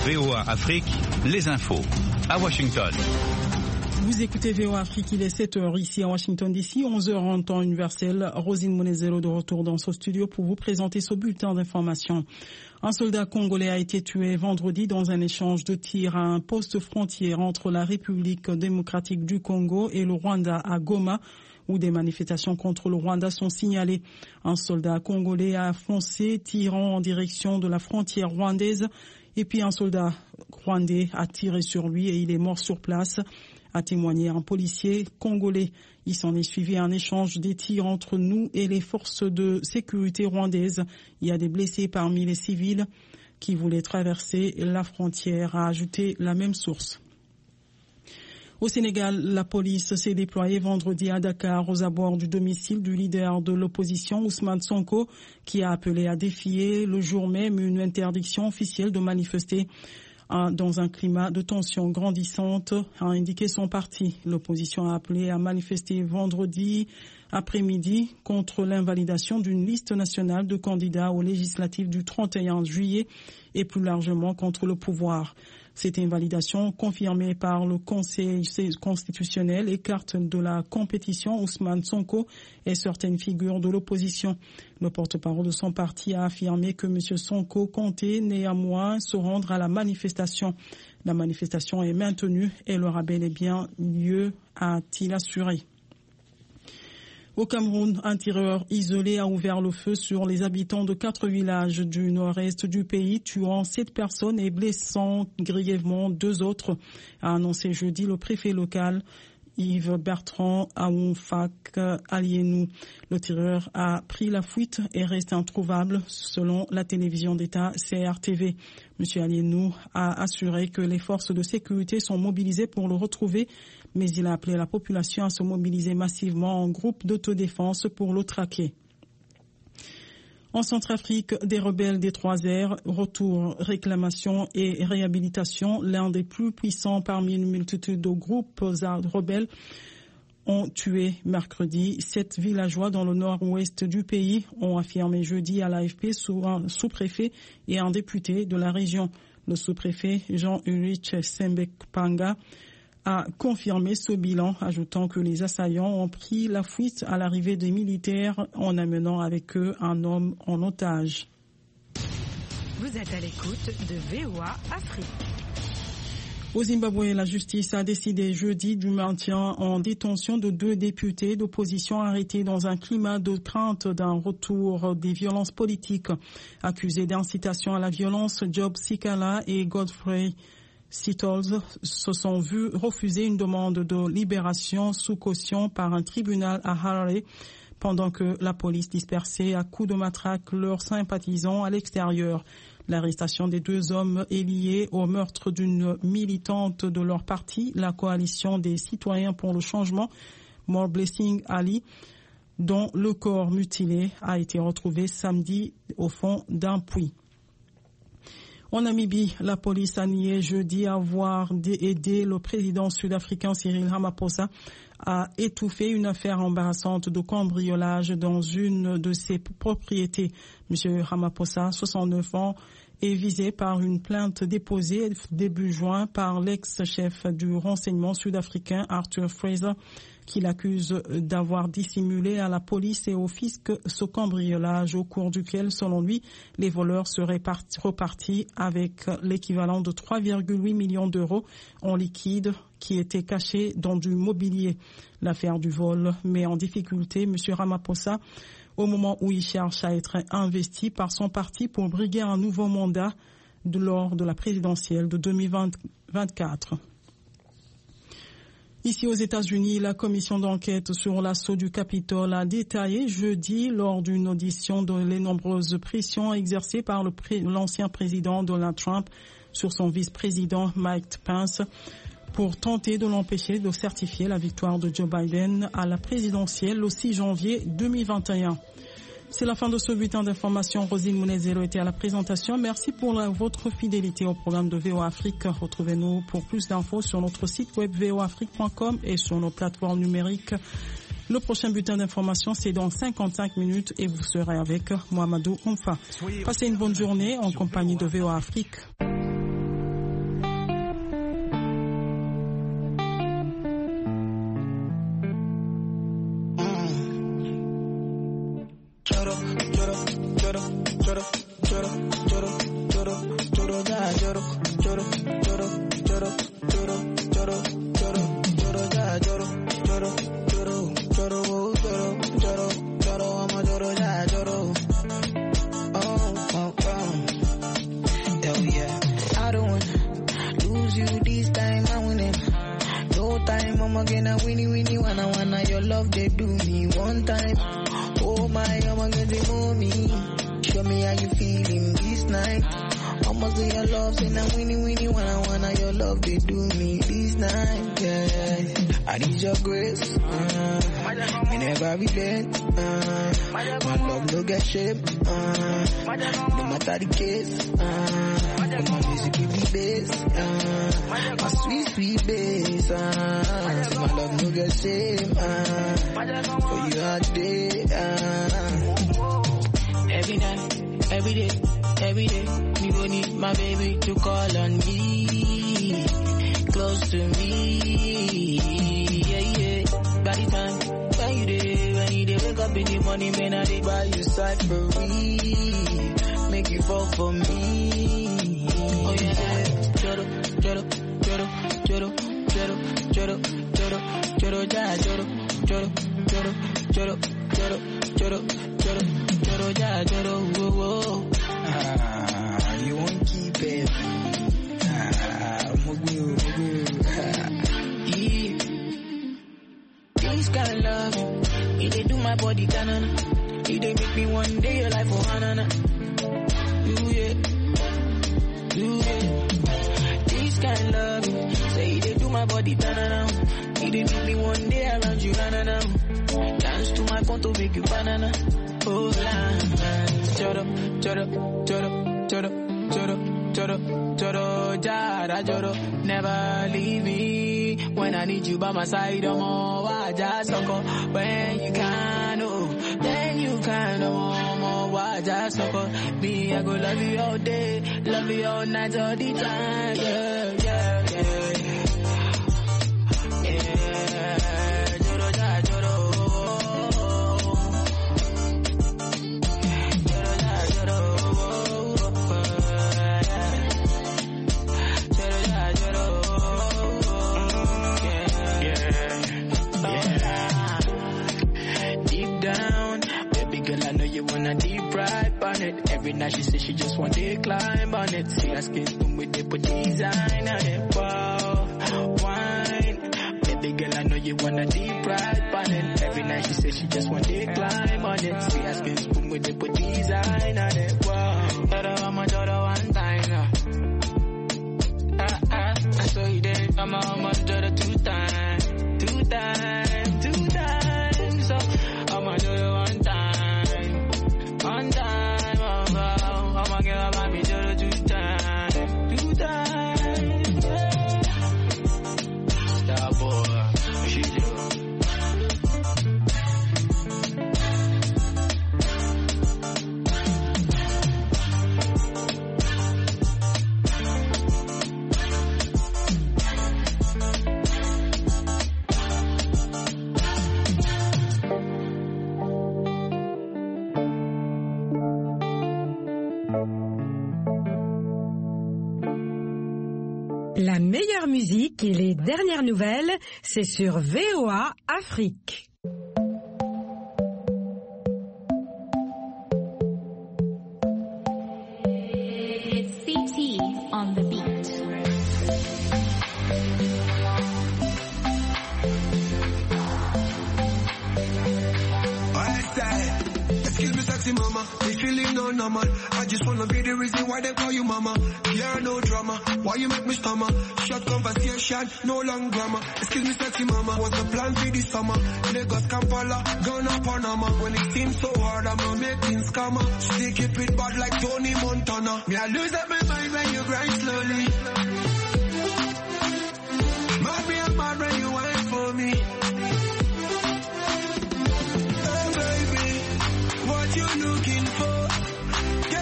VOA Afrique, les infos. À Washington. Vous écoutez VOA Afrique, il est 7h ici à Washington DC, 11h en temps universel. Rosine Monezero de retour dans ce studio pour vous présenter ce bulletin d'information. Un soldat congolais a été tué vendredi dans un échange de tirs à un poste frontière entre la République démocratique du Congo et le Rwanda à Goma, où des manifestations contre le Rwanda sont signalées. Un soldat congolais a foncé, tirant en direction de la frontière rwandaise, et puis un soldat rwandais a tiré sur lui et il est mort sur place, a témoigné un policier congolais. Il s'en est suivi un échange des tirs entre nous et les forces de sécurité rwandaises. Il y a des blessés parmi les civils qui voulaient traverser la frontière, a ajouté la même source. Au Sénégal, la police s'est déployée vendredi à Dakar aux abords du domicile du leader de l'opposition, Ousmane Sonko, qui a appelé à défier le jour même une interdiction officielle de manifester dans un climat de tension grandissante, a indiqué son parti. L'opposition a appelé à manifester vendredi après-midi contre l'invalidation d'une liste nationale de candidats aux législatives du 31 juillet et plus largement contre le pouvoir. Cette invalidation, confirmée par le Conseil constitutionnel, écarte de la compétition Ousmane Sonko et certaines figures de l'opposition. Le porte-parole de son parti a affirmé que M. Sonko comptait néanmoins se rendre à la manifestation. La manifestation est maintenue et le bel et bien lieu, a-t-il assuré. Au Cameroun, un tireur isolé a ouvert le feu sur les habitants de 4 villages du nord-est du pays, tuant 7 personnes et blessant grièvement 2 autres, a annoncé jeudi le préfet local Yves Bertrand Aounfak Alienou. Le tireur a pris la fuite et reste introuvable selon la télévision d'État CRTV. M. Alienou a assuré que les forces de sécurité sont mobilisées pour le retrouver, mais il a appelé la population à se mobiliser massivement en groupe d'autodéfense pour le traquer. En Centrafrique, des rebelles des 3R, retour, réclamation et réhabilitation, l'un des plus puissants parmi une multitude de groupes rebelles, ont tué mercredi 7 villageois dans le nord-ouest du pays, ont affirmé jeudi à l'AFP un sous-préfet et un député de la région. Le sous-préfet Jean-Ulrich Sembekpanga a confirmé ce bilan, ajoutant que les assaillants ont pris la fuite à l'arrivée des militaires en amenant avec eux un homme en otage. Vous êtes à l'écoute de VOA Afrique. Au Zimbabwe, la justice a décidé jeudi du maintien en détention de 2 députés d'opposition arrêtés dans un climat de crainte d'un retour des violences politiques. Accusés d'incitation à la violence, Job Sikala et Godfrey Seattle se sont vus refuser une demande de libération sous caution par un tribunal à Harare pendant que la police dispersait à coups de matraque leurs sympathisants à l'extérieur. L'arrestation des 2 hommes est liée au meurtre d'une militante de leur parti, la coalition des citoyens pour le changement, More Blessing Ali, dont le corps mutilé a été retrouvé samedi au fond d'un puits. En Namibie, la police a nié jeudi avoir aidé le président sud-africain Cyril Ramaphosa à étouffer une affaire embarrassante de cambriolage dans une de ses propriétés. M. Ramaphosa, 69 ans, est visé par une plainte déposée début juin par l'ex-chef du renseignement sud-africain Arthur Fraser, qui l'accuse d'avoir dissimulé à la police et au fisc ce cambriolage au cours duquel, selon lui, les voleurs seraient repartis avec l'équivalent de 3,8 millions d'euros en liquide qui était caché dans du mobilier. L'affaire du vol met en difficulté M. Ramaphosa au moment où il cherche à être investi par son parti pour briguer un nouveau mandat lors de la présidentielle de 2024. Ici aux États-Unis, la commission d'enquête sur l'assaut du Capitole a détaillé jeudi lors d'une audition les nombreuses pressions exercées par l'ancien président Donald Trump sur son vice-président Mike Pence pour tenter de l'empêcher de certifier la victoire de Joe Biden à la présidentielle le 6 janvier 2021. C'est la fin de ce bulletin d'information. Rosine Mounezero était à la présentation. Merci pour votre fidélité au programme de VOA Afrique. Retrouvez-nous pour plus d'infos sur notre site web voafrique.com et sur nos plateformes numériques. Le prochain bulletin d'information, c'est dans 55 minutes et vous serez avec Mohamedou Oumfa. Passez une bonne journée en compagnie de VOA Afrique. me how you feeling this night. Almost do your love, say now winnie wanna your love they do me this night. Yeah, I need your grace. Me never relent. My love no get shape. No matter the case. My music give me bass. My sweet bass. My love no get shame. For you all day. Every night, every day, me gon' need my baby to call on me, close to me, yeah. By the time when you dey wake up in the morning, man, I dey buy you cyphery, make you fall for me. Oh yeah, choro, choro, choro, choro, choro, choro, choro, choro, ja, choro, choro, choro, choro, choro, choro, choro, choro, ja, choro, whoa, whoa. You won't keep it. Mugu. Yeah. This kind of love, it dey do my body canana. It dey make me one day your life for hanana. Yeah. This kind of love, say it dey do my body canana. It dey make me one day around you hanana. Dance to my conto, make you banana. Oh la, choro, choro, choro. Choro, choro, choro, choro, jara, choro. Never leave me when I need you by my side. I'm all waja soko. When you can, oh, then you can, oh, waja soko. Me, I go love you all day, love you all night, all the time. Yeah, yeah, yeah. Yeah, choro, jara, choro. Wanna deep ride on it. Every night she says she just want to climb on it. See her skin boom with the design on it. Wow, wine. Baby girl, I know you wanna deep ride on it. Every night she says she just want to climb on it. See her skin boom with the design on it. Wow, I'ma do one time. I saw you there. I'ma do the two times. So I'ma do it one time. One time, oh, I'ma give up me to two times. Yeah. Star boy, she do. La meilleure musique et les dernières nouvelles, c'est sur VOA Afrique. It's CT on the beat. Excuse me, sexy mama, this feeling no normal. I just wanna be the reason why they call you mama. Yeah, no drama, why you make me stammer? Short conversation, no long grammar. Excuse me, sexy mama, what's the plan for this summer? Lagos, Kampala, Ghana, Panama. When it seems so hard, I'ma make things calmer. Still keep it bad like Tony Montana. Me I lose up my mind when you grind slowly.